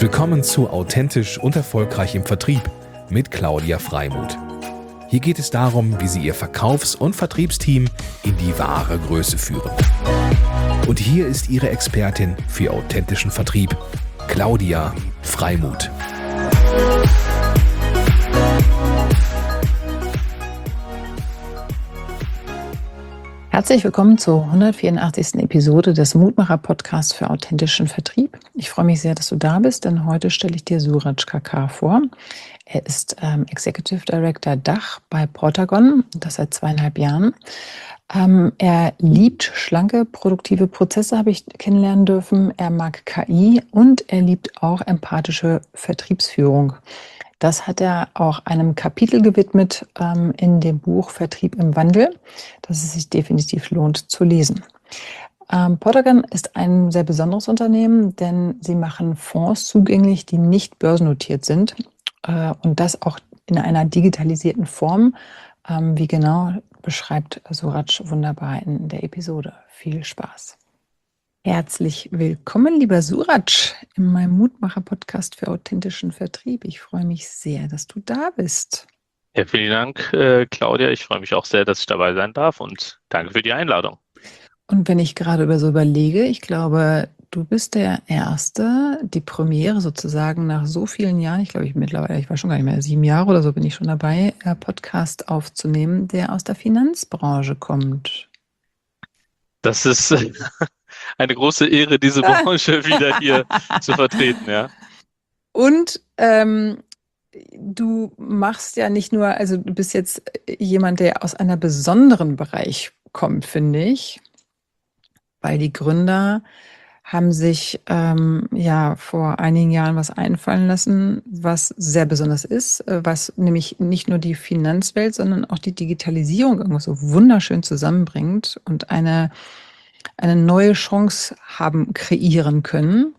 Willkommen zu Authentisch und Erfolgreich im Vertrieb mit Claudia Freimuth. Hier geht es darum, wie Sie Ihr Verkaufs- und Vertriebsteam in die wahre Größe führen. Und hier ist Ihre Expertin für authentischen Vertrieb, Claudia Freimuth. Herzlich willkommen zur 184. Episode des Mutmacher-Podcasts für authentischen Vertrieb. Ich freue mich sehr, dass du da bist, denn heute stelle ich dir Suraj Kakar vor. Er ist Executive Director Dach bei Portagon, das seit 2,5 Jahren. Er liebt schlanke, produktive Prozesse, habe ich kennenlernen dürfen. Er mag KI und er liebt auch empathische Vertriebsführung. Das hat er auch einem Kapitel gewidmet in dem Buch Vertrieb im Wandel, das es sich definitiv lohnt zu lesen. Portagon ist ein sehr besonderes Unternehmen, denn sie machen Fonds zugänglich, die nicht börsennotiert sind und das auch in einer digitalisierten Form. Wie genau, beschreibt Suraj wunderbar in der Episode. Viel Spaß. Herzlich willkommen, lieber Suraj, in meinem Mutmacher-Podcast für authentischen Vertrieb. Ich freue mich sehr, dass du da bist. Ja, vielen Dank, Claudia. Ich freue mich auch sehr, dass ich dabei sein darf und danke für die Einladung. Und wenn ich gerade so überlege, ich glaube, du bist der Erste, die Premiere sozusagen nach so vielen Jahren, ich glaube, ich war schon gar nicht mehr 7 Jahre oder so bin ich schon dabei, Podcast aufzunehmen, der aus der Finanzbranche kommt. Das ist eine große Ehre, diese Branche wieder hier zu vertreten, ja. Und du machst ja nicht nur, also du bist jetzt jemand, der aus einem besonderen Bereich kommt, finde ich, weil die Gründer haben sich vor einigen Jahren was einfallen lassen, was sehr besonders ist, was nämlich nicht nur die Finanzwelt, sondern auch die Digitalisierung irgendwas so wunderschön zusammenbringt und eine neue Chance haben kreieren können.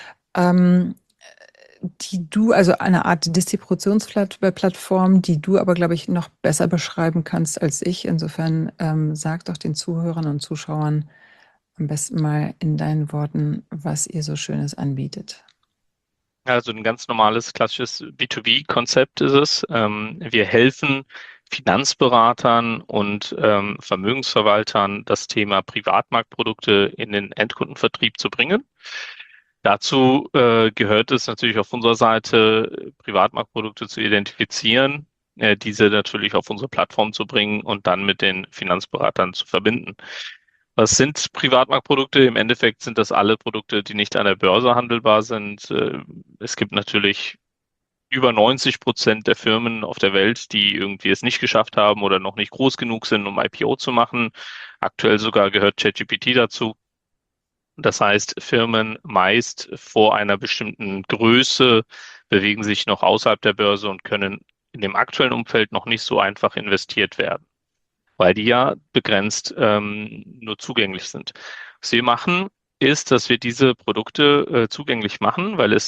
Also eine Art Distributionsplattform, die du aber, glaube ich, noch besser beschreiben kannst als ich. Insofern sag doch den Zuhörern und Zuschauern am besten mal in deinen Worten, was ihr so Schönes anbietet. Also ein ganz normales, klassisches B2B-Konzept ist es. Wir helfen Finanzberatern und Vermögensverwaltern, das Thema Privatmarktprodukte in den Endkundenvertrieb zu bringen. Dazu gehört es natürlich auf unserer Seite, Privatmarktprodukte zu identifizieren, diese natürlich auf unsere Plattform zu bringen und dann mit den Finanzberatern zu verbinden. Was sind Privatmarktprodukte? Im Endeffekt sind das alle Produkte, die nicht an der Börse handelbar sind. Es gibt natürlich über 90% der Firmen auf der Welt, die irgendwie es nicht geschafft haben oder noch nicht groß genug sind, um IPO zu machen. Aktuell sogar gehört ChatGPT dazu. Das heißt, Firmen meist vor einer bestimmten Größe bewegen sich noch außerhalb der Börse und können in dem aktuellen Umfeld noch nicht so einfach investiert werden, weil die ja begrenzt nur zugänglich sind. Was wir machen, ist, dass wir diese Produkte zugänglich machen, weil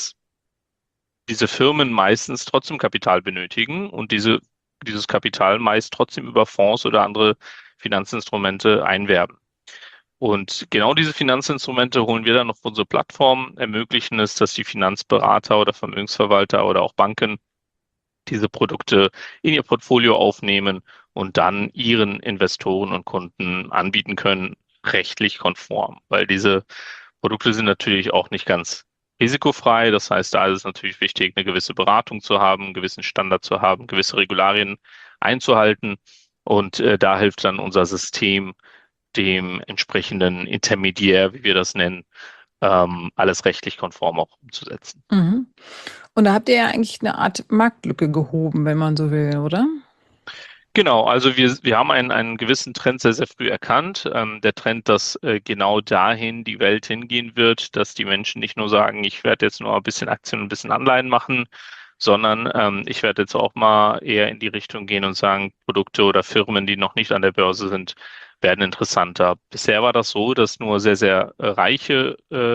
diese Firmen meistens trotzdem Kapital benötigen und dieses Kapital meist trotzdem über Fonds oder andere Finanzinstrumente einwerben. Und genau diese Finanzinstrumente holen wir dann auf unsere Plattform, ermöglichen es, dass die Finanzberater oder Vermögensverwalter oder auch Banken diese Produkte in ihr Portfolio aufnehmen und dann ihren Investoren und Kunden anbieten können, rechtlich konform, weil diese Produkte sind natürlich auch nicht ganz risikofrei. Das heißt, da ist es natürlich wichtig, eine gewisse Beratung zu haben, einen gewissen Standard zu haben, gewisse Regularien einzuhalten. Und da hilft dann unser System, dem entsprechenden Intermediär, wie wir das nennen, alles rechtlich konform auch umzusetzen. Mhm. Und da habt ihr ja eigentlich eine Art Marktlücke gehoben, wenn man so will, oder? Genau, also wir haben einen gewissen Trend sehr, sehr früh erkannt. Der Trend, dass genau dahin die Welt hingehen wird, dass die Menschen nicht nur sagen, ich werde jetzt nur ein bisschen Aktien und ein bisschen Anleihen machen, sondern ich werde jetzt auch mal eher in die Richtung gehen und sagen, Produkte oder Firmen, die noch nicht an der Börse sind, werden interessanter. Bisher war das so, dass nur sehr, sehr reiche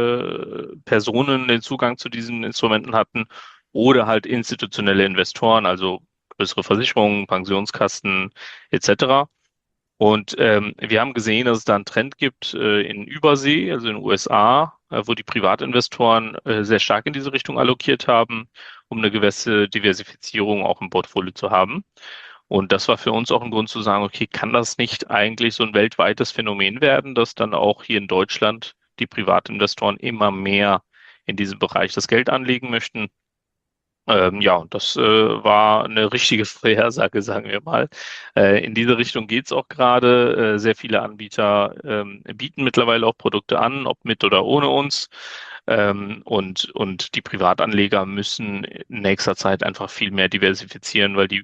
Personen den Zugang zu diesen Instrumenten hatten oder halt institutionelle Investoren, also größere Versicherungen, Pensionskassen etc. Und wir haben gesehen, dass es da einen Trend gibt in Übersee, also in den USA, wo die Privatinvestoren sehr stark in diese Richtung allokiert haben, um eine gewisse Diversifizierung auch im Portfolio zu haben. Und das war für uns auch ein Grund zu sagen, okay, kann das nicht eigentlich so ein weltweites Phänomen werden, dass dann auch hier in Deutschland die Privatinvestoren immer mehr in diesem Bereich das Geld anlegen möchten? Ja, und das war eine richtige Vorhersage, sagen wir mal. In diese Richtung geht's auch gerade. Sehr viele Anbieter bieten mittlerweile auch Produkte an, ob mit oder ohne uns. Und die Privatanleger müssen in nächster Zeit einfach viel mehr diversifizieren, weil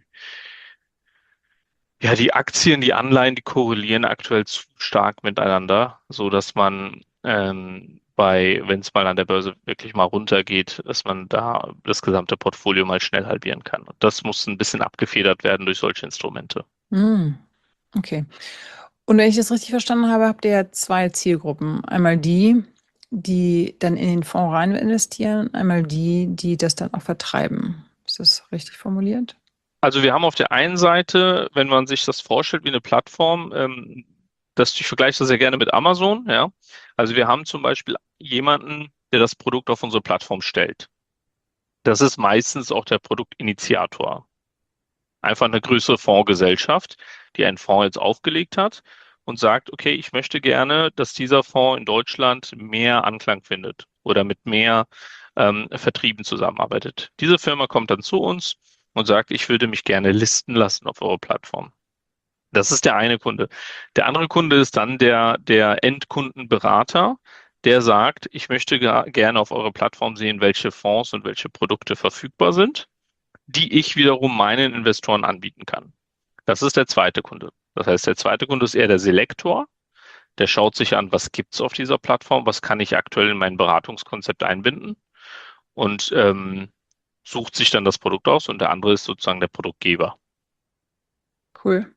die Aktien, die Anleihen, die korrelieren aktuell zu stark miteinander, so dass man wenn es mal an der Börse wirklich mal runtergeht, dass man da das gesamte Portfolio mal schnell halbieren kann. Und das muss ein bisschen abgefedert werden durch solche Instrumente. Okay. Und wenn ich das richtig verstanden habe, habt ihr ja zwei Zielgruppen. Einmal die dann in den Fonds rein investieren, einmal die das dann auch vertreiben. Ist das richtig formuliert? Also wir haben auf der einen Seite, wenn man sich das vorstellt wie eine Plattform, ich vergleiche das sehr gerne mit Amazon, ja. Also wir haben zum Beispiel jemanden, der das Produkt auf unsere Plattform stellt. Das ist meistens auch der Produktinitiator. Einfach eine größere Fondsgesellschaft, die einen Fonds jetzt aufgelegt hat und sagt, okay, ich möchte gerne, dass dieser Fonds in Deutschland mehr Anklang findet oder mit mehr Vertrieben zusammenarbeitet. Diese Firma kommt dann zu uns und sagt, ich würde mich gerne listen lassen auf eurer Plattform. Das ist der eine Kunde. Der andere Kunde ist dann der Endkundenberater, der sagt, ich möchte gerne auf eurer Plattform sehen, welche Fonds und welche Produkte verfügbar sind, die ich wiederum meinen Investoren anbieten kann. Das ist der zweite Kunde. Das heißt, der zweite Kunde ist eher der Selektor. Der schaut sich an, was gibt's auf dieser Plattform, was kann ich aktuell in mein Beratungskonzept einbinden und sucht sich dann das Produkt aus und der andere ist sozusagen der Produktgeber. Cool.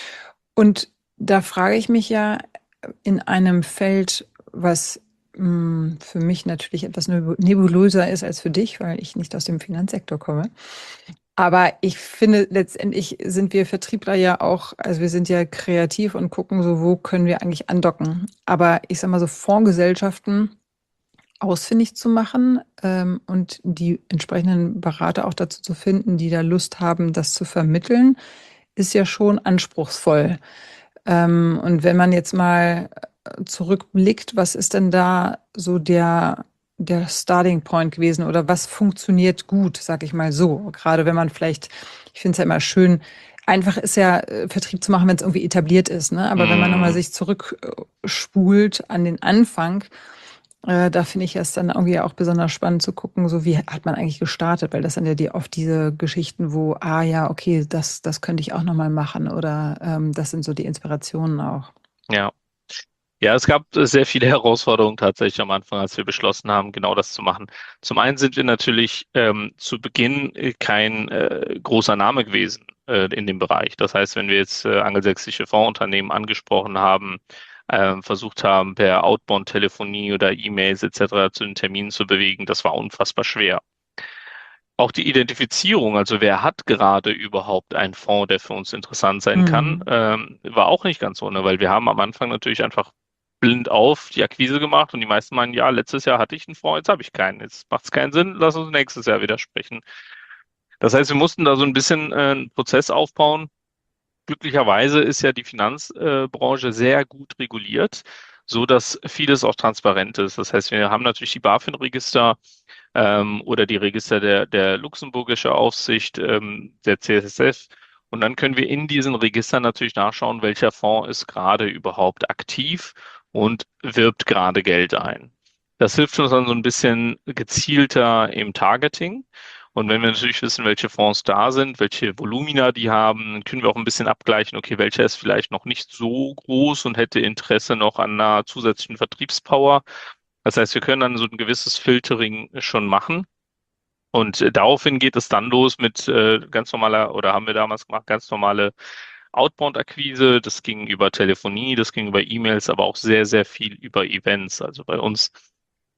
Und da frage ich mich ja in einem Feld, was für mich natürlich etwas nebulöser ist als für dich, weil ich nicht aus dem Finanzsektor komme. Aber ich finde, letztendlich sind wir Vertriebler ja auch, also wir sind ja kreativ und gucken so, wo können wir eigentlich andocken. Aber ich sag mal so, Fondsgesellschaften ausfindig zu machen und die entsprechenden Berater auch dazu zu finden, die da Lust haben, das zu vermitteln, ist ja schon anspruchsvoll. Und wenn man jetzt mal zurückblickt, was ist denn da so der Starting Point gewesen oder was funktioniert gut, sag ich mal so. Gerade wenn man vielleicht, ich finde es ja immer schön, einfach ist ja Vertrieb zu machen, wenn es irgendwie etabliert ist, ne? Aber wenn man nochmal sich zurückspult an den Anfang, da finde ich es dann irgendwie auch besonders spannend zu gucken, so wie hat man eigentlich gestartet, weil das sind ja oft diese Geschichten, wo, ja, okay, das könnte ich auch nochmal machen oder das sind so die Inspirationen auch. Ja. Ja, es gab sehr viele Herausforderungen tatsächlich am Anfang, als wir beschlossen haben, genau das zu machen. Zum einen sind wir natürlich zu Beginn kein großer Name gewesen in dem Bereich. Das heißt, wenn wir jetzt angelsächsische Fondsunternehmen angesprochen haben, versucht haben, per Outbound-Telefonie oder E-Mails etc. zu den Terminen zu bewegen, das war unfassbar schwer. Auch die Identifizierung, also wer hat gerade überhaupt einen Fonds, der für uns interessant sein kann, war auch nicht ganz ohne, weil wir haben am Anfang natürlich einfach blind auf die Akquise gemacht und die meisten meinen, ja, letztes Jahr hatte ich einen Fonds, jetzt habe ich keinen. Jetzt macht es keinen Sinn, lass uns nächstes Jahr wieder sprechen. Das heißt, wir mussten da so ein bisschen einen Prozess aufbauen. Glücklicherweise ist ja die Finanzbranche sehr gut reguliert, so dass vieles auch transparent ist. Das heißt, wir haben natürlich die BaFin-Register oder die Register der luxemburgische Aufsicht, der CSSF. Und dann können wir in diesen Registern natürlich nachschauen, welcher Fonds ist gerade überhaupt aktiv und wirbt gerade Geld ein. Das hilft uns dann so ein bisschen gezielter im Targeting. Und wenn wir natürlich wissen, welche Fonds da sind, welche Volumina die haben, dann können wir auch ein bisschen abgleichen, okay, welcher ist vielleicht noch nicht so groß und hätte Interesse noch an einer zusätzlichen Vertriebspower. Das heißt, wir können dann so ein gewisses Filtering schon machen. Und daraufhin geht es dann los mit ganz normaler, oder haben wir damals gemacht, ganz normale Outbound-Akquise. Das ging über Telefonie, das ging über E-Mails, aber auch sehr, sehr viel über Events. Also bei uns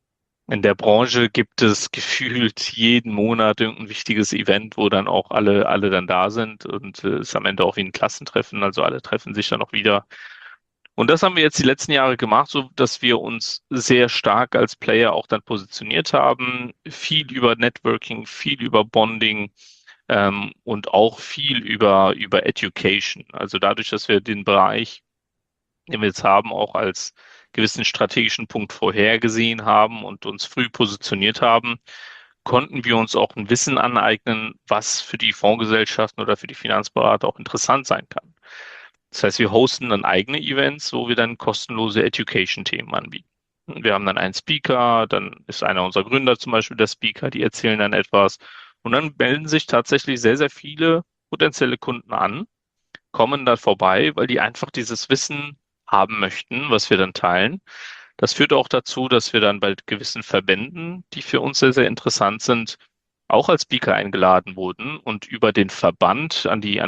in der Branche gibt es gefühlt jeden Monat irgendein wichtiges Event, wo dann auch alle dann da sind und ist am Ende auch wie ein Klassentreffen, also alle treffen sich dann auch wieder. Und das haben wir jetzt die letzten Jahre gemacht, so dass wir uns sehr stark als Player auch dann positioniert haben, viel über Networking, viel über Bonding, und auch viel über Education. Also dadurch, dass wir den Bereich, den wir jetzt haben, auch als gewissen strategischen Punkt vorhergesehen haben und uns früh positioniert haben, konnten wir uns auch ein Wissen aneignen, was für die Fondsgesellschaften oder für die Finanzberater auch interessant sein kann. Das heißt, wir hosten dann eigene Events, wo wir dann kostenlose Education-Themen anbieten. Wir haben dann einen Speaker, dann ist einer unserer Gründer zum Beispiel der Speaker, die erzählen dann etwas. Und dann melden sich tatsächlich sehr, sehr viele potenzielle Kunden an, kommen da vorbei, weil die einfach dieses Wissen haben möchten, was wir dann teilen. Das führt auch dazu, dass wir dann bei gewissen Verbänden, die für uns sehr, sehr interessant sind, auch als Speaker eingeladen wurden und über den Verband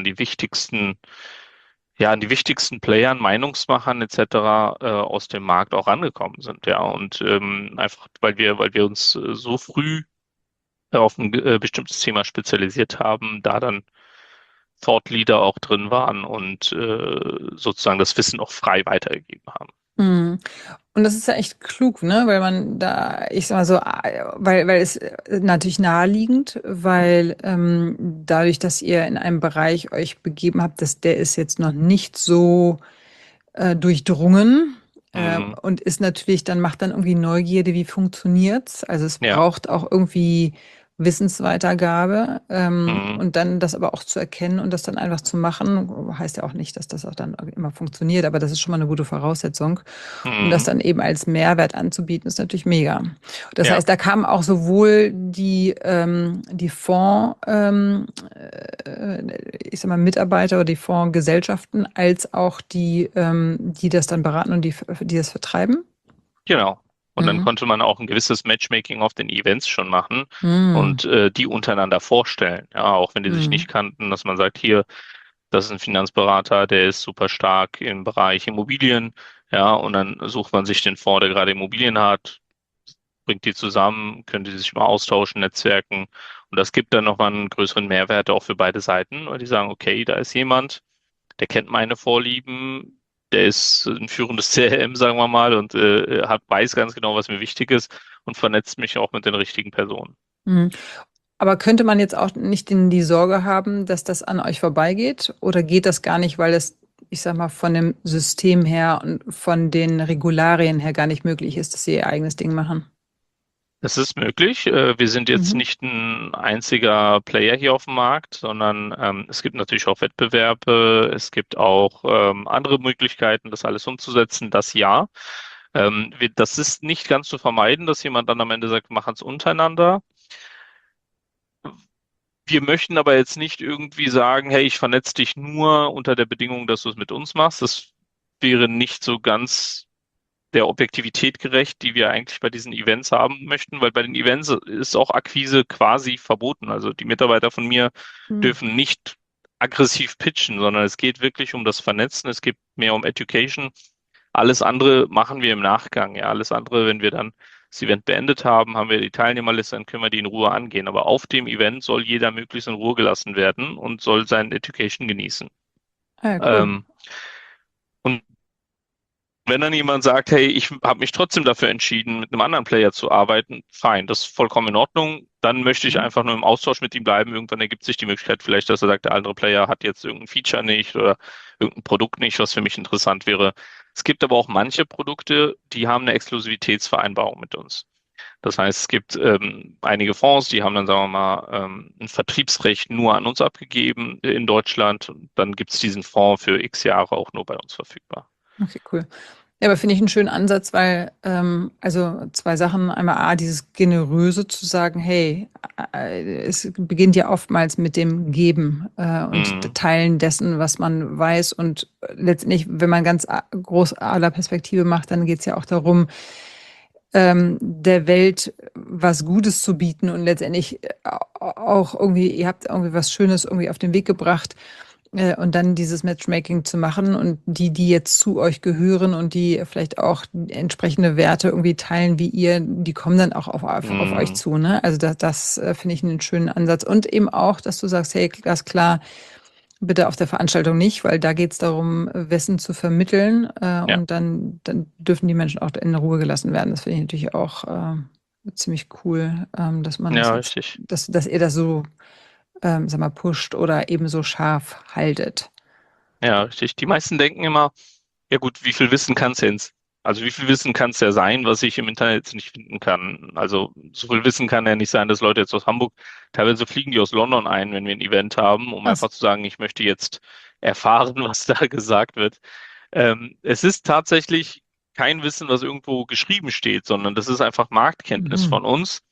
an die wichtigsten Playern, Meinungsmachern etc. Aus dem Markt auch angekommen sind. Ja, und einfach, weil wir uns so früh auf ein bestimmtes Thema spezialisiert haben, da dann Thought Leader auch drin waren und sozusagen das Wissen auch frei weitergegeben haben. Mhm. Und das ist ja echt klug, ne? Weil man da, ich sag mal so, weil es natürlich naheliegend, weil dadurch, dass ihr in einem Bereich euch begeben habt, der ist jetzt noch nicht so durchdrungen Mhm. und ist natürlich, dann macht dann irgendwie Neugierde, wie funktioniert's? Also es Ja. braucht auch irgendwie Wissensweitergabe Mhm. und dann das aber auch zu erkennen und das dann einfach zu machen, heißt ja auch nicht, dass das auch dann immer funktioniert, aber das ist schon mal eine gute Voraussetzung. Und das Mhm. dann eben als Mehrwert anzubieten, ist natürlich mega. Das Ja. heißt, da kamen auch sowohl die Fonds, ich sag mal, Mitarbeiter oder die Fondsgesellschaften, als auch die das dann beraten und die das vertreiben. Genau. Und dann Mhm. konnte man auch ein gewisses Matchmaking auf den Events schon machen Mhm. und die untereinander vorstellen. Ja, auch wenn die sich nicht Mhm. kannten, dass man sagt, hier, das ist ein Finanzberater, der ist super stark im Bereich Immobilien. Ja, und dann sucht man sich den Fonds, der gerade Immobilien hat, bringt die zusammen, können die sich mal austauschen, netzwerken. Und das gibt dann nochmal einen größeren Mehrwert auch für beide Seiten, weil die sagen, okay, da ist jemand, der kennt meine Vorlieben, der ist ein führendes CRM, sagen wir mal, und weiß ganz genau, was mir wichtig ist und vernetzt mich auch mit den richtigen Personen. Mhm. Aber könnte man jetzt auch nicht die Sorge haben, dass das an euch vorbeigeht? Oder geht das gar nicht, weil es, ich sag mal, von dem System her und von den Regularien her gar nicht möglich ist, dass sie ihr eigenes Ding machen? Das ist möglich. Wir sind jetzt Mhm. nicht ein einziger Player hier auf dem Markt, sondern es gibt natürlich auch Wettbewerbe. Es gibt auch andere Möglichkeiten, das alles umzusetzen. Das ja. Das ist nicht ganz zu vermeiden, dass jemand dann am Ende sagt, machen es untereinander. Wir möchten aber jetzt nicht irgendwie sagen, hey, ich vernetze dich nur unter der Bedingung, dass du es mit uns machst. Das wäre nicht so ganz der Objektivität gerecht, die wir eigentlich bei diesen Events haben möchten, weil bei den Events ist auch Akquise quasi verboten. Also die Mitarbeiter von mir Mhm. dürfen nicht aggressiv pitchen, sondern es geht wirklich um das Vernetzen, es geht mehr um Education. Alles andere machen wir im Nachgang. Ja, alles andere, wenn wir dann das Event beendet haben, haben wir die Teilnehmerliste, dann können wir die in Ruhe angehen. Aber auf dem Event soll jeder möglichst in Ruhe gelassen werden und soll sein Education genießen. Ah, ja, cool. Ähm, und wenn dann jemand sagt, hey, ich habe mich trotzdem dafür entschieden, mit einem anderen Player zu arbeiten, fein, das ist vollkommen in Ordnung. Dann möchte ich Mhm. einfach nur im Austausch mit ihm bleiben. Irgendwann ergibt sich die Möglichkeit vielleicht, dass er sagt, der andere Player hat jetzt irgendein Feature nicht oder irgendein Produkt nicht, was für mich interessant wäre. Es gibt aber auch manche Produkte, die haben eine Exklusivitätsvereinbarung mit uns. Das heißt, es gibt einige Fonds, die haben dann, sagen wir mal, ein Vertriebsrecht nur an uns abgegeben in Deutschland. Dann gibt es diesen Fonds für x Jahre auch nur bei uns verfügbar. Okay, cool. Ja, aber finde ich einen schönen Ansatz, weil, also zwei Sachen. Einmal A, dieses Generöse zu sagen, hey, es beginnt ja oftmals mit dem Geben und Mhm. Teilen dessen, was man weiß. Und letztendlich, wenn man ganz groß aller Perspektive macht, dann geht es ja auch darum, der Welt was Gutes zu bieten und letztendlich auch irgendwie, ihr habt irgendwie was Schönes irgendwie auf den Weg gebracht. Und dann dieses Matchmaking zu machen und die jetzt zu euch gehören und die vielleicht auch entsprechende Werte irgendwie teilen wie ihr, die kommen dann auch auf euch zu, ne? Also das finde ich einen schönen Ansatz. Und eben auch, dass du sagst, hey, ganz klar, bitte auf der Veranstaltung nicht, weil da geht es darum, Wissen zu vermitteln Ja, und dann dürfen die Menschen auch in Ruhe gelassen werden. Das finde ich natürlich auch ziemlich cool, dass man das ja, jetzt, richtig. dass ihr das so, sag mal, pusht oder eben so scharf haltet. Ja, richtig. Die meisten denken immer, ja gut, wie viel Wissen kann es jetzt? Also wie viel Wissen kann es ja sein, was ich im Internet jetzt nicht finden kann? Also so viel Wissen kann ja nicht sein, dass Leute jetzt aus Hamburg, teilweise fliegen die aus London ein, wenn wir ein Event haben, um Was? einfach zu sagen, ich möchte jetzt erfahren, was da gesagt wird. Es ist tatsächlich kein Wissen, was irgendwo geschrieben steht, sondern das ist einfach Marktkenntnis Mhm. von uns.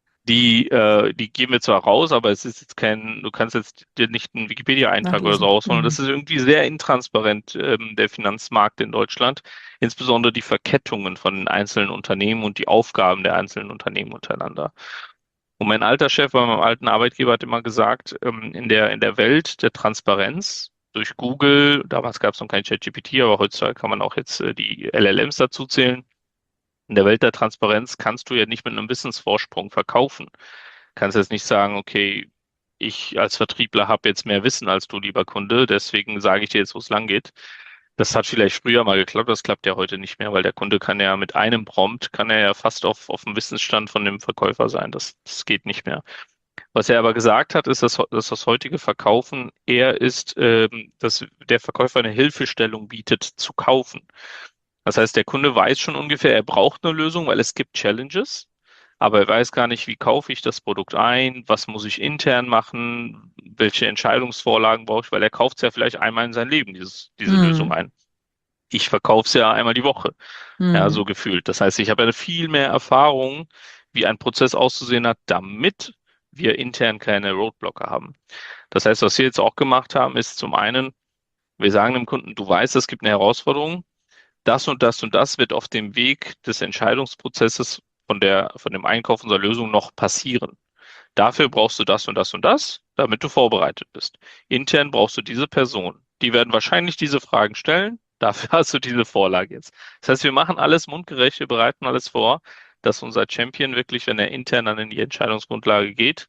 Die geben wir zwar raus, aber es ist jetzt du kannst jetzt dir nicht einen Wikipedia-Eintrag oder so Nachlesen. rausholen. Mhm. Das ist irgendwie sehr intransparent, der Finanzmarkt in Deutschland. Insbesondere die Verkettungen von den einzelnen Unternehmen und die Aufgaben der einzelnen Unternehmen untereinander. Und mein alter Chef bei meinem alten Arbeitgeber hat immer gesagt, in der Welt der Transparenz durch Google, damals gab es noch kein ChatGPT, aber heutzutage kann man auch jetzt die LLMs dazu zählen. In der Welt der Transparenz kannst du ja nicht mit einem Wissensvorsprung verkaufen. Kannst jetzt nicht sagen, okay, ich als Vertriebler habe jetzt mehr Wissen als du, lieber Kunde, deswegen sage ich dir jetzt, wo es lang geht. Das hat vielleicht früher mal geklappt, das klappt ja heute nicht mehr, weil der Kunde kann ja mit einem Prompt, kann er ja fast auf dem Wissensstand von dem Verkäufer sein. Das geht nicht mehr. Was er aber gesagt hat, ist, dass das heutige Verkaufen eher ist, dass der Verkäufer eine Hilfestellung bietet, zu kaufen. Das heißt, der Kunde weiß schon ungefähr, er braucht eine Lösung, weil es gibt Challenges, aber er weiß gar nicht, wie kaufe ich das Produkt ein, was muss ich intern machen, welche Entscheidungsvorlagen brauche ich, weil er kauft es ja vielleicht einmal in sein Leben, diese Lösung Mhm. ein. Ich verkaufe es ja einmal die Woche, ja, Mhm. so gefühlt. Das heißt, ich habe eine viel mehr Erfahrung, wie ein Prozess auszusehen hat, damit wir intern keine Roadblocker haben. Das heißt, was wir jetzt auch gemacht haben, ist zum einen, wir sagen dem Kunden, du weißt, es gibt eine Herausforderung, das und das und das wird auf dem Weg des Entscheidungsprozesses von dem Einkauf unserer Lösung noch passieren. Dafür brauchst du das und das und das, damit du vorbereitet bist. Intern brauchst du diese Person. Die werden wahrscheinlich diese Fragen stellen. Dafür hast du diese Vorlage jetzt. Das heißt, wir machen alles mundgerecht, wir bereiten alles vor, dass unser Champion wirklich, wenn er intern dann in die Entscheidungsgrundlage geht,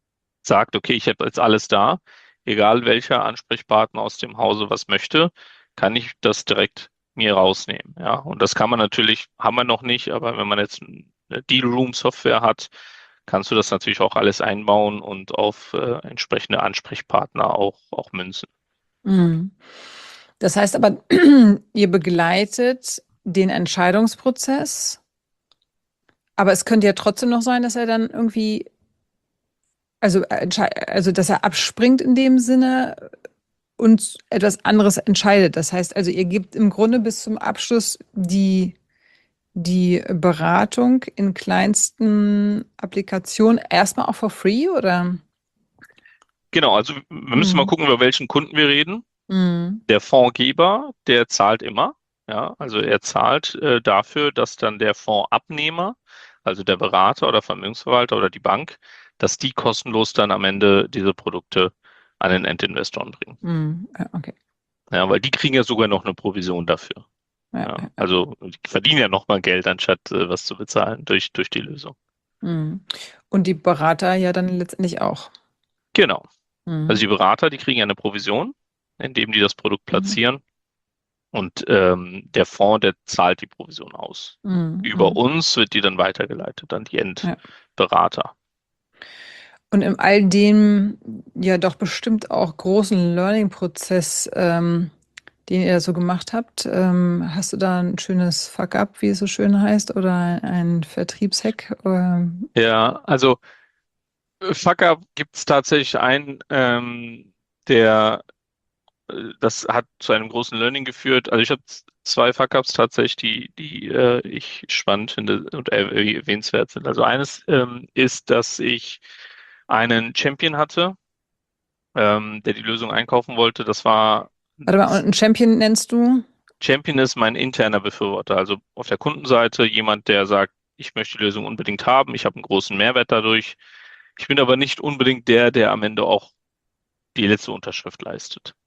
sagt, okay, ich habe jetzt alles da. Egal welcher Ansprechpartner aus dem Hause was möchte, kann ich das direkt mir rausnehmen. Ja, und das kann man natürlich, haben wir noch nicht, aber wenn man jetzt eine Deal-Room-Software hat, kannst du das natürlich auch alles einbauen und auf entsprechende Ansprechpartner auch münzen. Mhm. Das heißt aber, ihr begleitet den Entscheidungsprozess, aber es könnte ja trotzdem noch sein, dass er dann irgendwie, also dass er abspringt in dem Sinne und etwas anderes entscheidet. Das heißt also, ihr gebt im Grunde bis zum Abschluss die Beratung in kleinsten Applikationen erstmal auch for free, oder? Genau, also wir müssen mal Mhm. gucken, über welchen Kunden wir reden. Mhm. Der Fondsgeber, der zahlt immer. Ja, also er zahlt dafür, dass dann der Fondsabnehmer, also der Berater oder Vermögensverwalter oder die Bank, dass die kostenlos dann am Ende diese Produkte an den Endinvestoren bringen. Mhm. Ja, okay. Ja, weil die kriegen ja sogar noch eine Provision dafür. Ja, Ja, ja, ja. also die verdienen ja nochmal Geld, anstatt was zu bezahlen durch die Lösung. Mhm. Und die Berater ja dann letztendlich auch. Genau. Also Mhm. die Berater, die kriegen ja eine Provision, indem die das Produkt Mhm. platzieren. Und der Fonds, der zahlt die Provision aus. Mhm. Über Mhm. uns wird die dann weitergeleitet an die Ja. Endberater. Und in all dem ja doch bestimmt auch großen Learning-Prozess, den ihr da so gemacht habt, hast du da ein schönes Fuck-up, wie es so schön heißt, oder ein Vertriebshack? Ja, also Fuck-up gibt es tatsächlich einen, der das hat zu einem großen Learning geführt. Also ich habe zwei Fuck-ups tatsächlich, die ich spannend finde und erwähnenswert sind. Also eines ist, dass ich einen Champion hatte, der die Lösung einkaufen wollte. Warte mal, und ein Champion nennst du? Champion ist mein interner Befürworter. Also auf der Kundenseite jemand, der sagt, ich möchte die Lösung unbedingt haben, ich habe einen großen Mehrwert dadurch. Ich bin aber nicht unbedingt der am Ende auch die letzte Unterschrift leistet.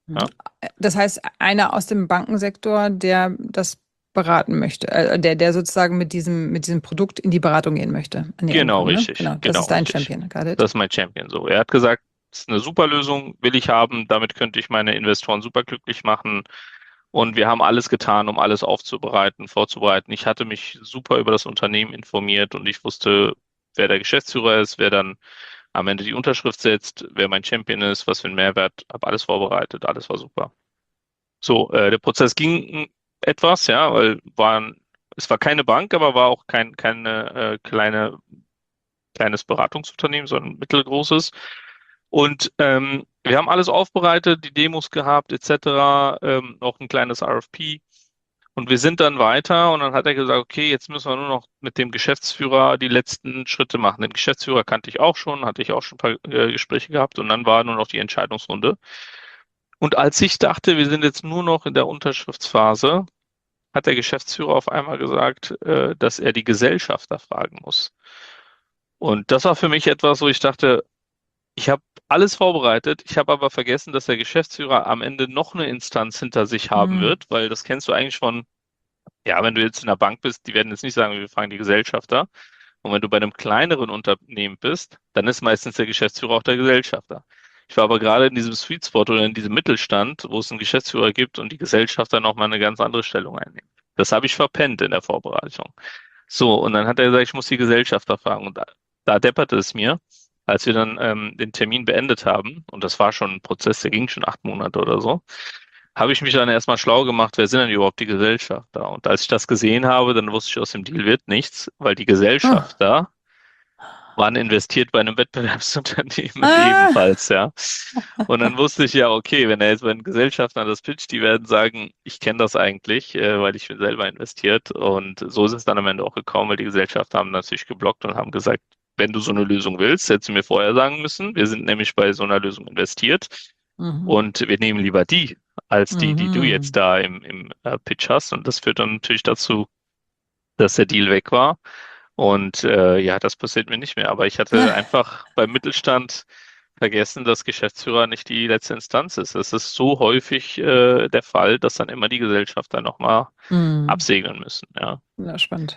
Ja? Das heißt, einer aus dem Bankensektor, der das beraten möchte, der sozusagen mit diesem Produkt in die Beratung gehen möchte an die Genau, Endkunden, ne? richtig. Genau, das Genau, ist dein richtig. Champion, got it? Das ist mein Champion so. Er hat gesagt, das ist eine super Lösung, will ich haben, damit könnte ich meine Investoren super glücklich machen. Und wir haben alles getan, um alles aufzubereiten, vorzubereiten. Ich hatte mich super über das Unternehmen informiert und ich wusste, wer der Geschäftsführer ist, wer dann am Ende die Unterschrift setzt, wer mein Champion ist, was für einen Mehrwert, habe alles vorbereitet, alles war super. So, der Prozess ging etwas, ja, weil es war keine Bank, aber war auch keine kleines Beratungsunternehmen, sondern ein mittelgroßes. Und wir haben alles aufbereitet, die Demos gehabt, etc., auch ein kleines RFP. Und wir sind dann weiter und dann hat er gesagt, okay, jetzt müssen wir nur noch mit dem Geschäftsführer die letzten Schritte machen. Den Geschäftsführer kannte ich auch schon, hatte ich auch schon ein paar Gespräche gehabt und dann war nur noch die Entscheidungsrunde. Und als ich dachte, wir sind jetzt nur noch in der Unterschriftsphase, hat der Geschäftsführer auf einmal gesagt, dass er die Gesellschafter fragen muss. Und das war für mich etwas, wo ich dachte, ich habe alles vorbereitet, ich habe aber vergessen, dass der Geschäftsführer am Ende noch eine Instanz hinter sich haben Hm. wird, weil das kennst du eigentlich von, ja, wenn du jetzt in der Bank bist, die werden jetzt nicht sagen, wir fragen die Gesellschafter. Und wenn du bei einem kleineren Unternehmen bist, dann ist meistens der Geschäftsführer auch der Gesellschafter. Ich war aber gerade in diesem Sweet Spot oder in diesem Mittelstand, wo es einen Geschäftsführer gibt und die Gesellschafter nochmal eine ganz andere Stellung einnehmen. Das habe ich verpennt in der Vorbereitung. So, und dann hat er gesagt, ich muss die Gesellschafter fragen. Und da depperte es mir, als wir dann den Termin beendet haben, und das war schon ein Prozess, der ging schon 8 Monate oder so, habe ich mich dann erstmal schlau gemacht, wer sind denn überhaupt die Gesellschafter? Und als ich das gesehen habe, dann wusste ich, aus dem Deal wird nichts, weil die Oh. Gesellschafter waren investiert bei einem Wettbewerbsunternehmen Ah. ebenfalls, ja. Und dann wusste ich ja, okay, wenn er jetzt bei den Gesellschaftern das pitcht, die werden sagen, ich kenne das eigentlich, weil ich bin selber investiert. Und so ist es dann am Ende auch gekommen, weil die Gesellschafter haben natürlich geblockt und haben gesagt, wenn du so eine Lösung willst, hättest du mir vorher sagen müssen. Wir sind nämlich bei so einer Lösung investiert Mhm. und wir nehmen lieber die, als die du jetzt Mhm. da im Pitch hast. Und das führt dann natürlich dazu, dass der Deal weg war. Und ja, das passiert mir nicht mehr. Aber ich hatte einfach beim Mittelstand vergessen, dass Geschäftsführer nicht die letzte Instanz ist. Es ist so häufig der Fall, dass dann immer die Gesellschafter nochmal Mhm. absegnen müssen. Ja. Ja, spannend.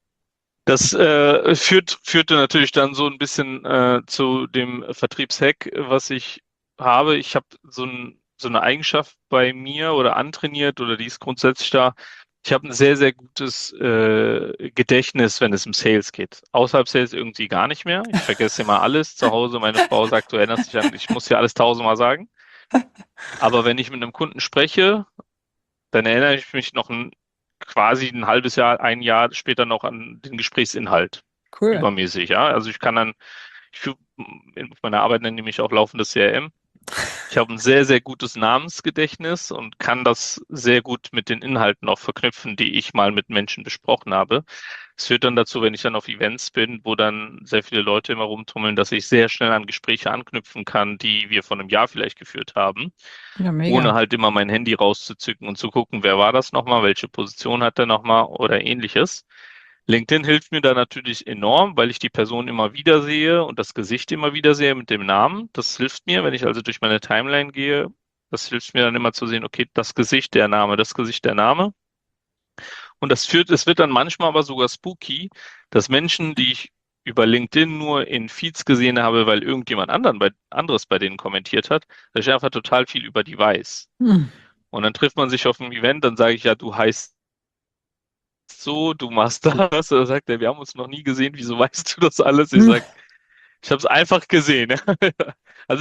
Das führte natürlich dann so ein bisschen zu dem Vertriebshack, was ich habe. Ich habe so eine Eigenschaft bei mir oder antrainiert oder die ist grundsätzlich da. Ich habe ein sehr, sehr gutes Gedächtnis, wenn es um Sales geht. Außerhalb Sales irgendwie gar nicht mehr. Ich vergesse immer alles zu Hause. Meine Frau sagt, du erinnerst dich an, ich muss dir alles tausendmal sagen. Aber wenn ich mit einem Kunden spreche, dann erinnere ich mich noch quasi ein halbes Jahr, ein Jahr später noch an den Gesprächsinhalt. Cool. Übermäßig, ja. Also ich kann dann, ich führe in meiner Arbeit nenne ich mich auch laufendes CRM. Ich habe ein sehr, sehr gutes Namensgedächtnis und kann das sehr gut mit den Inhalten auch verknüpfen, die ich mal mit Menschen besprochen habe. Es führt dann dazu, wenn ich dann auf Events bin, wo dann sehr viele Leute immer rumtummeln, dass ich sehr schnell an Gespräche anknüpfen kann, die wir vor einem Jahr vielleicht geführt haben, Ja, ohne mega. halt immer mein Handy rauszuzücken und zu gucken, wer war das nochmal, welche Position hat er nochmal oder ähnliches. LinkedIn hilft mir da natürlich enorm, weil ich die Person immer wieder sehe und das Gesicht immer wieder sehe mit dem Namen. Das hilft mir, wenn ich also durch meine Timeline gehe. Das hilft mir dann immer zu sehen, okay, das Gesicht, der Name, das Gesicht, der Name. Und es wird dann manchmal aber sogar spooky, dass Menschen, die ich über LinkedIn nur in Feeds gesehen habe, weil irgendjemand anderes bei denen kommentiert hat, dass ich einfach total viel über die weiß. Hm. Und dann trifft man sich auf einem Event, dann sage ich, ja, du heißt so, du machst das. Oder sagt er, wir haben uns noch nie gesehen, wieso weißt du das alles? Ich Hm. sage, ich habe es einfach gesehen. Also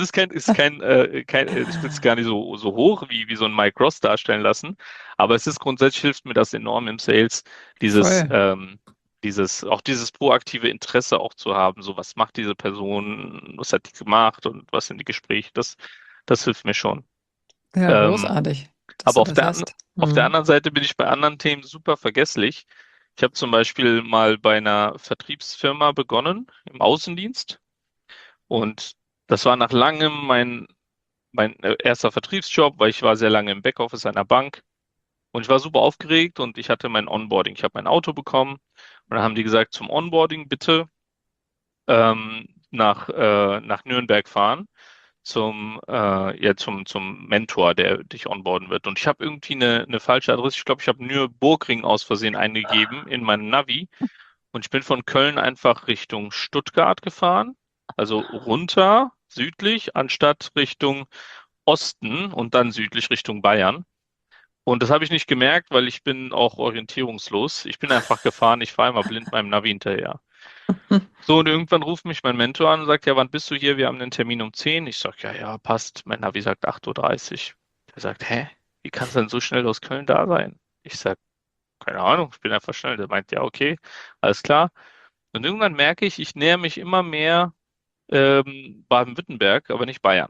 ich will es gar nicht so hoch wie so ein Mike Ross darstellen lassen, aber es ist grundsätzlich hilft mir das enorm im Sales, dieses, Voll. ähm, auch dieses proaktive Interesse auch zu haben, so was macht diese Person, was hat die gemacht und was sind die Gespräche, das hilft mir schon. Ja, Ähm, großartig, dass aber du das hast. auf der Hm. anderen Seite bin ich bei anderen Themen super vergesslich. Ich habe zum Beispiel mal bei einer Vertriebsfirma begonnen im Außendienst und das war nach langem mein erster Vertriebsjob, weil ich war sehr lange im Backoffice einer Bank und ich war super aufgeregt und ich hatte mein Onboarding. Ich habe mein Auto bekommen und dann haben die gesagt, zum Onboarding bitte nach Nürnberg fahren zum Mentor, der dich onboarden wird. Und ich habe irgendwie eine falsche Adresse. Ich glaube, ich habe Nürburgring aus Versehen eingegeben in meinem Navi. Und ich bin von Köln einfach Richtung Stuttgart gefahren, also runter südlich, anstatt Richtung Osten und dann südlich Richtung Bayern. Und das habe ich nicht gemerkt, weil ich bin auch orientierungslos. Ich bin einfach gefahren, ich fahre immer blind meinem Navi hinterher. So, und irgendwann ruft mich mein Mentor an und sagt, ja, wann bist du hier? Wir haben einen Termin um 10. Ich sage, ja, ja, passt. Mein Navi sagt 8:30 Uhr. Der sagt, hä? Wie kannst du denn so schnell aus Köln da sein? Ich sage, keine Ahnung, ich bin einfach schnell. Der meint, ja, okay, alles klar. Und irgendwann merke ich, ich nähere mich immer mehr Baden-Württemberg, aber nicht Bayern.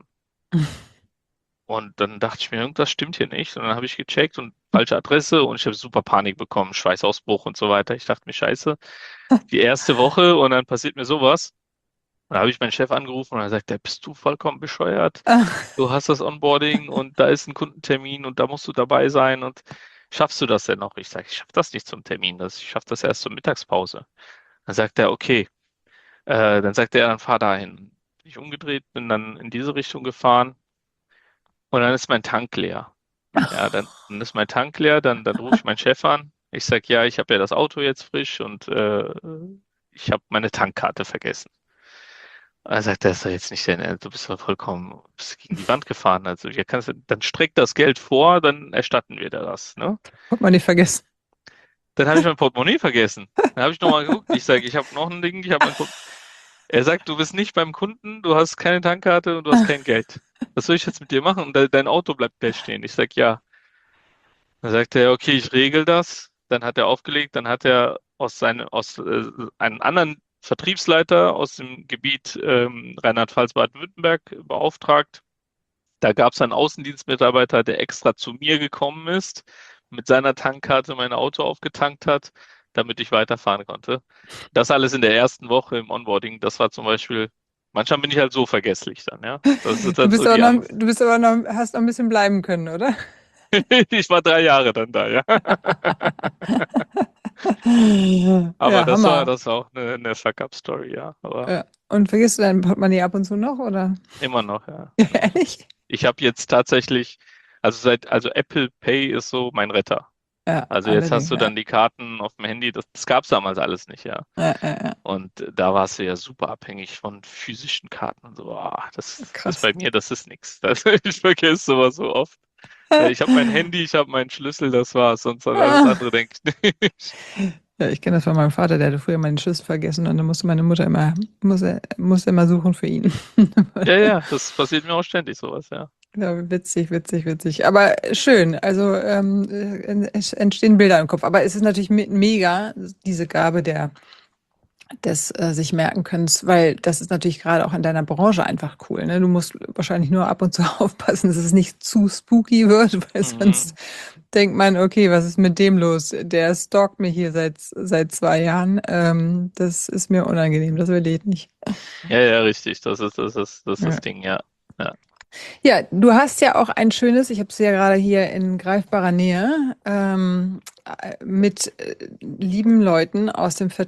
Und dann dachte ich mir, irgendwas stimmt hier nicht. Und dann habe ich gecheckt und falsche Adresse und ich habe super Panik bekommen, Schweißausbruch und so weiter. Ich dachte mir, scheiße, die erste Woche und dann passiert mir sowas. Und dann habe ich meinen Chef angerufen und er sagt, ja, bist du vollkommen bescheuert? Du hast das Onboarding und da ist ein Kundentermin und da musst du dabei sein und schaffst du das denn noch? Ich sage, ich schaffe das nicht zum Termin, ich schaffe das erst zur Mittagspause. Dann sagt er, okay. Dann sagt er, dann fahr dahin. Bin ich umgedreht, bin dann in diese Richtung gefahren und dann ist mein Tank leer. Ja, dann ist mein Tank leer, dann rufe ich meinen Chef an. Ich sage, ja, ich habe ja das Auto jetzt frisch und ich habe meine Tankkarte vergessen. Er sagt, das ist doch jetzt nicht du bist doch bist gegen die Wand gefahren. Also dann streck das Geld vor, dann erstatten wir dir das. Ne? Hat man nicht vergessen. Dann habe ich mein Portemonnaie vergessen. Dann habe ich nochmal geguckt. Ich sage, ich habe noch ein Ding, ich habe mein Portemonnaie. Er sagt, du bist nicht beim Kunden, du hast keine Tankkarte und du hast kein Geld. Was soll ich jetzt mit dir machen? Und dein Auto bleibt gleich stehen. Ich sage, ja. Dann sagt er, okay, ich regel das. Dann hat er aufgelegt, dann hat er einem anderen Vertriebsleiter aus dem Gebiet Rheinland-Pfalz, Baden-Württemberg beauftragt. Da gab es einen Außendienstmitarbeiter, der extra zu mir gekommen ist, mit seiner Tankkarte mein Auto aufgetankt hat, damit ich weiterfahren konnte. Das alles in der ersten Woche im Onboarding. Das war zum Beispiel, manchmal bin ich halt so vergesslich dann, ja. Das ist dann so Du bist aber noch, hast noch ein bisschen bleiben können, oder? Ich war 3 Jahre dann da, ja. Aber Ja, Hammer. das war auch eine Fuck-up-Story, ja. Aber Ja. Und vergisst du dein Portemonnaie ab und zu noch, oder? immer noch, ja. Ja, ehrlich? Ich habe jetzt tatsächlich, also Apple Pay ist so mein Retter. Ja, Also jetzt hast allerdings, du ja. dann die Karten auf dem Handy, das gab es damals alles nicht, ja. Ja. Und da warst du ja super abhängig von physischen Karten und so. Das Krass. bei mir, das ist nichts. Ich vergesse sowas so oft. Ich habe mein Handy, ich habe meinen Schlüssel, das war's. Sonst an alles andere denke ich nicht. Ja, ich kenne das von meinem Vater, der hatte früher meinen Schlüssel vergessen und dann musste meine Mutter musste immer suchen für ihn. Ja, das passiert mir auch ständig, sowas, ja. Ja, witzig. Aber schön. Also es entstehen Bilder im Kopf. Aber es ist natürlich mega, diese Gabe des sich merken können, weil das ist natürlich gerade auch in deiner Branche einfach cool. Ne? Du musst wahrscheinlich nur ab und zu aufpassen, dass es nicht zu spooky wird, weil sonst denkt man, okay, was ist mit dem los? Der stalkt mich hier seit 2 Jahren. Das ist mir unangenehm, das will ich nicht. Ja, richtig. Das ist das Ding, ja. Ja, du hast ja auch ein schönes, ich habe es ja gerade hier in greifbarer Nähe, mit lieben Leuten aus dem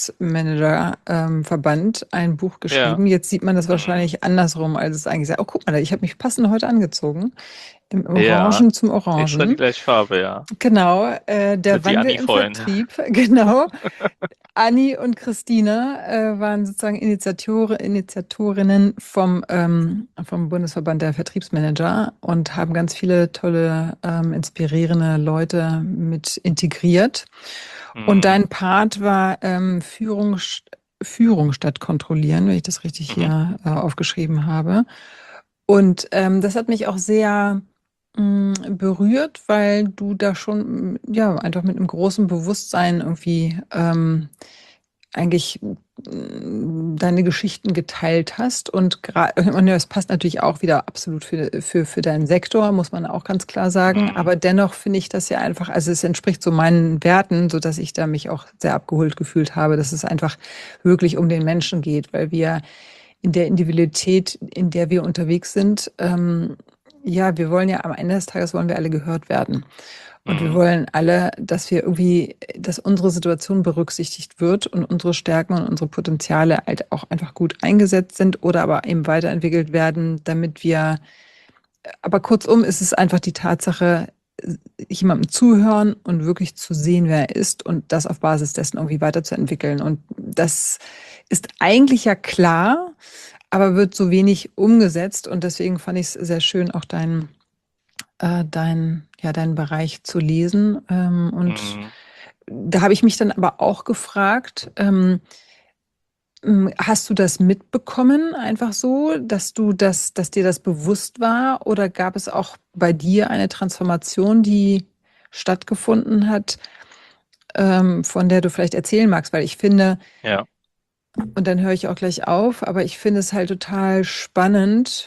Vertriebsmanager-Verband ein Buch geschrieben. Jetzt sieht man das wahrscheinlich andersrum, als es eigentlich ist. Oh, guck mal, ich habe mich passend heute angezogen. Im Orangen zum Orangen. Extra die gleiche Farbe, ja. Genau, der Wird die Wandel Anni im freuen. Vertrieb, genau. Anni und Christina waren sozusagen Initiatorinnen vom Bundesverband der Vertriebsmanager und haben ganz viele tolle, inspirierende Leute mit integriert. Und dein Part war Führung statt Kontrollieren, wenn ich das richtig hier aufgeschrieben habe. Und das hat mich auch sehr berührt, weil du da schon ja einfach mit einem großen Bewusstsein irgendwie eigentlich deine Geschichten geteilt hast und das passt natürlich auch wieder absolut für deinen Sektor, muss man auch ganz klar sagen. Aber dennoch finde ich das ja einfach, also es entspricht so meinen Werten, so dass ich da mich auch sehr abgeholt gefühlt habe, dass es einfach wirklich um den Menschen geht, weil wir in der Individualität, in der wir unterwegs sind, ja, wir wollen ja am Ende des Tages wollen wir alle gehört werden. Und wir Mhm. wollen alle, dass unsere Situation berücksichtigt wird und unsere Stärken und unsere Potenziale halt auch einfach gut eingesetzt sind oder aber eben weiterentwickelt werden, aber kurzum ist es einfach die Tatsache, jemandem zuhören und wirklich zu sehen, wer er ist und das auf Basis dessen irgendwie weiterzuentwickeln. Und das ist eigentlich ja klar, aber wird so wenig umgesetzt. Und deswegen fand ich es sehr schön, auch deinen Bereich zu lesen. Und Mhm. da habe ich mich dann aber auch gefragt, hast du das mitbekommen, einfach so, dass dir das bewusst war? Oder gab es auch bei dir eine Transformation, die stattgefunden hat, von der du vielleicht erzählen magst? Weil ich finde, Ja. und dann höre ich auch gleich auf, aber ich finde es halt total spannend,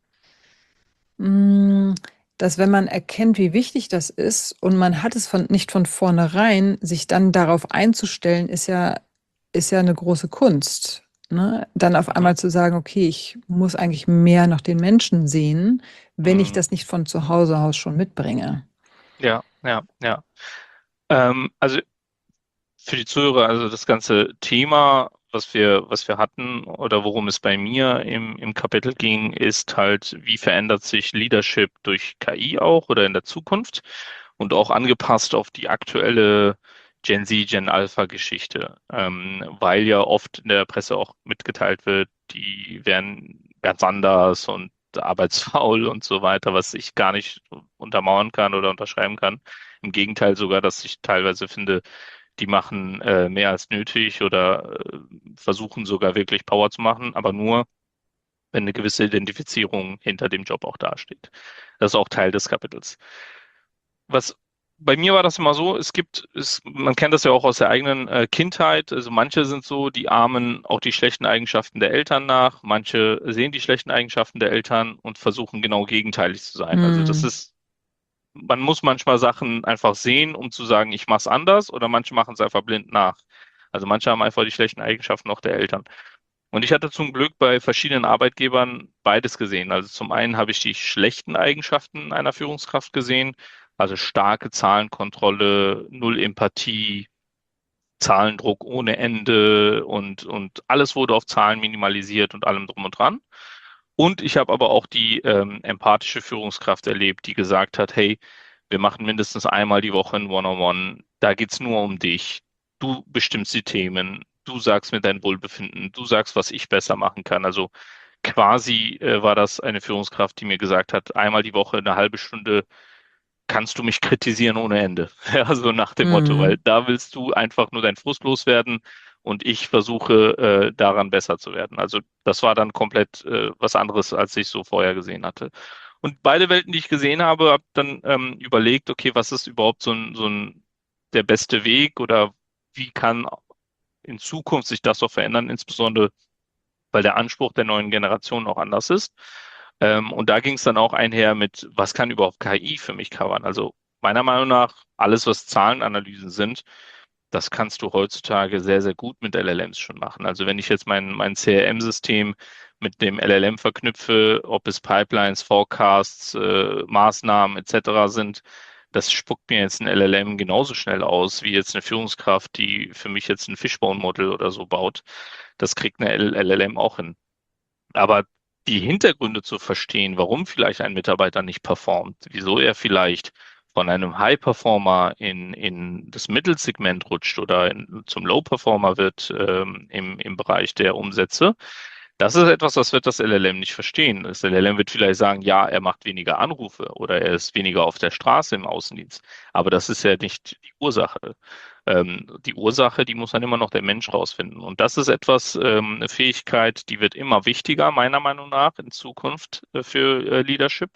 mh, dass wenn man erkennt, wie wichtig das ist und man hat es nicht von vornherein, sich dann darauf einzustellen, ist ja eine große Kunst. Ne? Dann auf Mhm. einmal zu sagen, okay, ich muss eigentlich mehr noch den Menschen sehen, wenn ich Mhm. das nicht von zu Hause aus schon mitbringe. Ja, ja, ja. Also für die Zuhörer, also das ganze Thema, was wir hatten oder worum es bei mir im Kapitel ging, ist halt, wie verändert sich Leadership durch KI auch oder in der Zukunft und auch angepasst auf die aktuelle Gen Z, Gen Alpha Geschichte, weil ja oft in der Presse auch mitgeteilt wird, die wären ganz anders und arbeitsfaul und so weiter, was ich gar nicht untermauern kann oder unterschreiben kann. Im Gegenteil sogar, dass ich teilweise finde, die machen mehr als nötig oder versuchen sogar wirklich Power zu machen, aber nur, wenn eine gewisse Identifizierung hinter dem Job auch dasteht. Das ist auch Teil des Kapitels. Was bei mir war das immer so, man kennt das ja auch aus der eigenen Kindheit, also manche sind so, die ahmen auch die schlechten Eigenschaften der Eltern nach, manche sehen die schlechten Eigenschaften der Eltern und versuchen genau gegenteilig zu sein. Also Hm. man muss manchmal Sachen einfach sehen, um zu sagen, ich mache es anders, oder manche machen es einfach blind nach. Also manche haben einfach die schlechten Eigenschaften auch der Eltern. Und ich hatte zum Glück bei verschiedenen Arbeitgebern beides gesehen. Also zum einen habe ich die schlechten Eigenschaften einer Führungskraft gesehen, also starke Zahlenkontrolle, null Empathie, Zahlendruck ohne Ende und alles wurde auf Zahlen minimalisiert und allem drum und dran. Und ich habe aber auch die empathische Führungskraft erlebt, die gesagt hat, hey, wir machen mindestens einmal die Woche ein One-on-One. Da geht's nur um dich. Du bestimmst die Themen. Du sagst mir dein Wohlbefinden. Du sagst, was ich besser machen kann. Also quasi war das eine Führungskraft, die mir gesagt hat, einmal die Woche eine halbe Stunde kannst du mich kritisieren ohne Ende. Ja, so nach dem Motto, weil Hm. da willst du einfach nur deinen Frust loswerden und ich versuche daran besser zu werden. Also das war dann komplett was anderes, als ich so vorher gesehen hatte. Und beide Welten, die ich gesehen habe dann überlegt, okay, was ist überhaupt so ein der beste Weg oder wie kann in Zukunft sich das so verändern, insbesondere weil der Anspruch der neuen Generation auch anders ist. Und da ging es dann auch einher mit, was kann überhaupt KI für mich covern? Also meiner Meinung nach, alles, was Zahlenanalysen sind, das kannst du heutzutage sehr, sehr gut mit LLMs schon machen. Also wenn ich jetzt mein CRM-System mit dem LLM verknüpfe, ob es Pipelines, Forecasts, Maßnahmen etc. sind, das spuckt mir jetzt ein LLM genauso schnell aus, wie jetzt eine Führungskraft, die für mich jetzt ein Fishbone-Modell oder so baut. Das kriegt eine LLM auch hin. Aber die Hintergründe zu verstehen, warum vielleicht ein Mitarbeiter nicht performt, wieso er vielleicht von einem High-Performer in das Mittelsegment rutscht oder zum Low-Performer wird im Bereich der Umsätze, das ist etwas, das wird das LLM nicht verstehen. Das LLM wird vielleicht sagen, ja, er macht weniger Anrufe oder er ist weniger auf der Straße im Außendienst. Aber das ist ja nicht die Ursache. Die Ursache, die muss dann immer noch der Mensch rausfinden. Und das ist etwas, eine Fähigkeit, die wird immer wichtiger, meiner Meinung nach, in Zukunft für Leadership.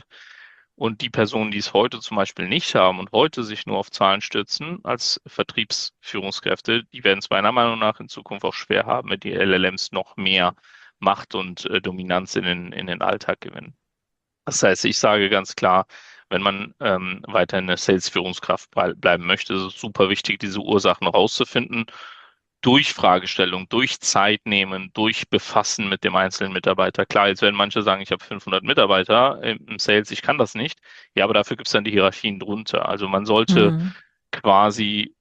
Und die Personen, die es heute zum Beispiel nicht haben und heute sich nur auf Zahlen stützen als Vertriebsführungskräfte, die werden es meiner Meinung nach in Zukunft auch schwer haben, mit die LLMs noch mehr Macht und Dominanz in den Alltag gewinnen. Das heißt, ich sage ganz klar, wenn man weiter eine Sales-Führungskraft bleiben möchte, ist es super wichtig, diese Ursachen rauszufinden durch Fragestellung, durch Zeit nehmen, durch Befassen mit dem einzelnen Mitarbeiter. Klar, jetzt werden manche sagen, ich habe 500 Mitarbeiter im Sales, ich kann das nicht. Ja, aber dafür gibt es dann die Hierarchien drunter. Also man sollte Mhm. quasi,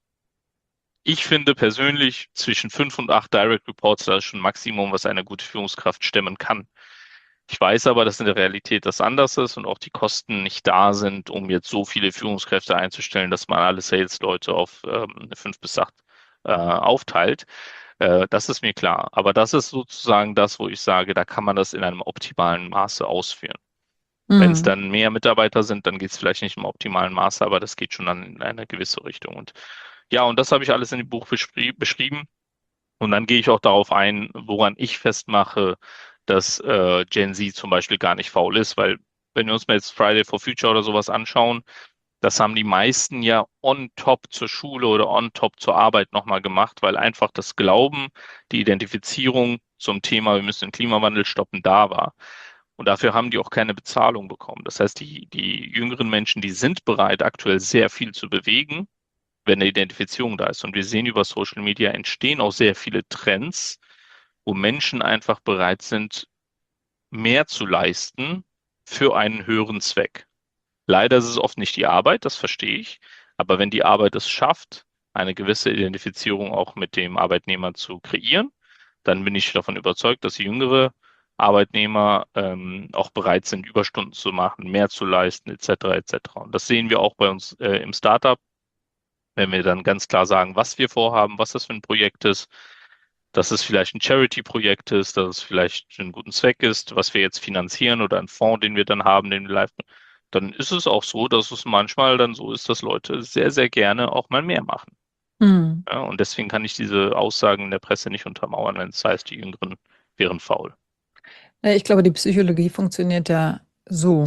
ich finde persönlich, zwischen 5 und 8 Direct Reports, das ist schon Maximum, was eine gute Führungskraft stemmen kann. Ich weiß aber, dass in der Realität das anders ist und auch die Kosten nicht da sind, um jetzt so viele Führungskräfte einzustellen, dass man alle Sales-Leute auf 5 bis 8 aufteilt. Das ist mir klar. Aber das ist sozusagen das, wo ich sage, da kann man das in einem optimalen Maße ausführen. Wenn es Mhm. dann mehr Mitarbeiter sind, dann geht es vielleicht nicht im optimalen Maße, aber das geht schon dann in eine gewisse Richtung. Und ja, und das habe ich alles in dem Buch beschrieben. Und dann gehe ich auch darauf ein, woran ich festmache, dass Gen Z zum Beispiel gar nicht faul ist, weil wenn wir uns mal jetzt Friday for Future oder sowas anschauen, das haben die meisten ja on top zur Schule oder on top zur Arbeit nochmal gemacht, weil einfach das Glauben, die Identifizierung zum Thema, wir müssen den Klimawandel stoppen, da war. Und dafür haben die auch keine Bezahlung bekommen. Das heißt, die jüngeren Menschen, die sind bereit, aktuell sehr viel zu bewegen, wenn eine Identifizierung da ist. Und wir sehen über Social Media entstehen auch sehr viele Trends, wo Menschen einfach bereit sind, mehr zu leisten für einen höheren Zweck. Leider ist es oft nicht die Arbeit, das verstehe ich. Aber wenn die Arbeit es schafft, eine gewisse Identifizierung auch mit dem Arbeitnehmer zu kreieren, dann bin ich davon überzeugt, dass jüngere Arbeitnehmer auch bereit sind, Überstunden zu machen, mehr zu leisten, etc. etc. Und das sehen wir auch bei uns im Startup, wenn wir dann ganz klar sagen, was wir vorhaben, was das für ein Projekt ist, dass es vielleicht ein Charity-Projekt ist, dass es vielleicht für einen guten Zweck ist, was wir jetzt finanzieren oder ein Fonds, den wir dann haben, den wir live, dann ist es auch so, dass es manchmal dann so ist, dass Leute sehr, sehr gerne auch mal mehr machen. Mhm. Ja, und deswegen kann ich diese Aussagen in der Presse nicht untermauern, wenn es heißt, die Jüngeren wären faul. Ja, ich glaube, die Psychologie funktioniert ja so.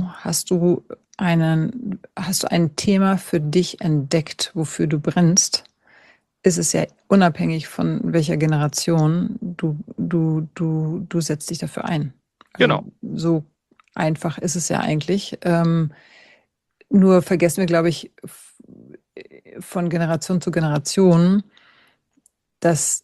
Hast du ein Thema für dich entdeckt, wofür du brennst? Ist es ja unabhängig von welcher Generation, du setzt dich dafür ein. Also Genau, so einfach ist es ja eigentlich. Nur vergessen wir, glaube ich, von Generation zu Generation, dass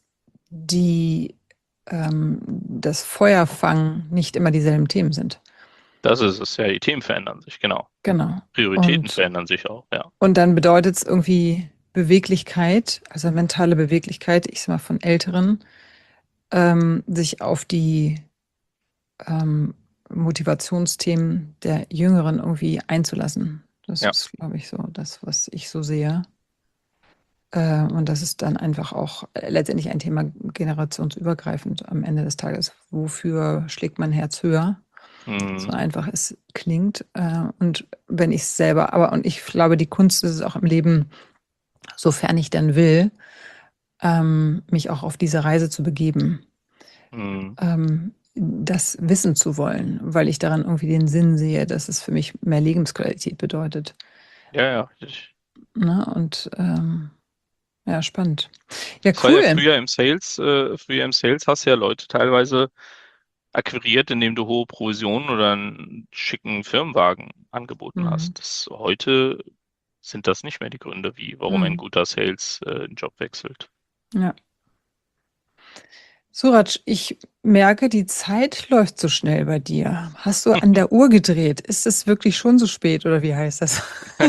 das Feuerfangen nicht immer dieselben Themen sind. das ist es ja. Die Themen verändern sich, genau. Genau. Prioritäten Und, verändern sich auch, ja. und dann bedeutet es irgendwie Beweglichkeit, also mentale Beweglichkeit, ich sag mal von Älteren, sich auf die ähm, Motivationsthemen der Jüngeren irgendwie einzulassen. Das Ja. ist, glaube ich, so das, was ich so sehe. Und das ist dann einfach auch letztendlich ein Thema generationsübergreifend am Ende des Tages. Wofür schlägt mein Herz höher? So Mhm. einfach es klingt. Und wenn ich es selber, und ich glaube, die Kunst ist es auch im Leben, sofern ich dann will, mich auch auf diese Reise zu begeben, Mhm. das wissen zu wollen, weil ich daran irgendwie den Sinn sehe, dass es für mich mehr Lebensqualität bedeutet. Ja, ja. Ne? Und ja, spannend. Ja, Das war ja cool. früher im Sales hast du ja Leute teilweise akquiriert, indem du hohe Provisionen oder einen schicken Firmenwagen angeboten Mhm. hast. Heute sind das nicht mehr die Gründe, warum ein Mhm. guter Sales einen Job wechselt. Ja. Suraj, ich merke, die Zeit läuft so schnell bei dir. Hast du an der Uhr gedreht? Ist es wirklich schon so spät oder wie heißt das?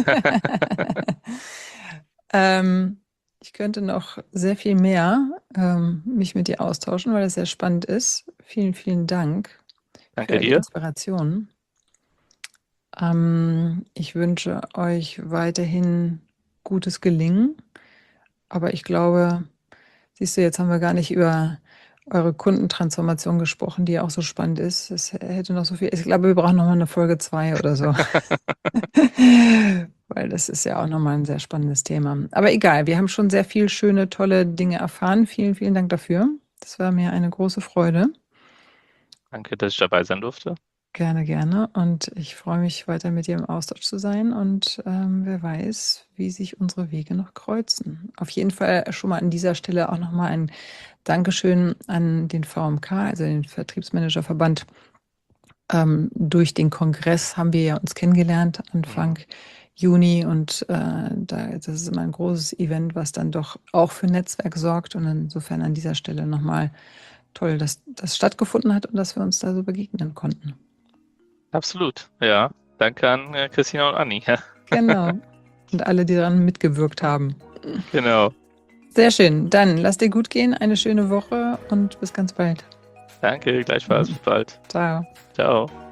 ähm, Ich könnte noch sehr viel mehr mich mit dir austauschen, weil das sehr spannend ist. Vielen, vielen Dank für Danke all die dir. Inspirationen. Ich wünsche euch weiterhin gutes Gelingen, aber ich glaube, siehst du, jetzt haben wir gar nicht über eure Kundentransformation gesprochen, die ja auch so spannend ist. Es hätte noch so viel. Ich glaube, wir brauchen noch mal eine Folge 2 oder so. Weil das ist ja auch nochmal ein sehr spannendes Thema. Aber egal, wir haben schon sehr viel schöne, tolle Dinge erfahren. Vielen, vielen Dank dafür. Das war mir eine große Freude. Danke, dass ich dabei sein durfte. Gerne, gerne. Und ich freue mich, weiter mit dir im Austausch zu sein. Und wer weiß, wie sich unsere Wege noch kreuzen. Auf jeden Fall schon mal an dieser Stelle auch nochmal ein Dankeschön an den VMK, also den Vertriebsmanagerverband. Durch den Kongress haben wir ja uns kennengelernt, Anfang Mhm. Juni und das ist immer ein großes Event, was dann doch auch für Netzwerk sorgt. Und insofern an dieser Stelle nochmal toll, dass das stattgefunden hat und dass wir uns da so begegnen konnten. Absolut, ja. Danke an Christina und Anni. Ja. Genau. Und alle, die daran mitgewirkt haben. Genau. Sehr schön. Dann lass dir gut gehen, eine schöne Woche und bis ganz bald. Danke, gleichfalls. Bis bald. Ciao. Ciao.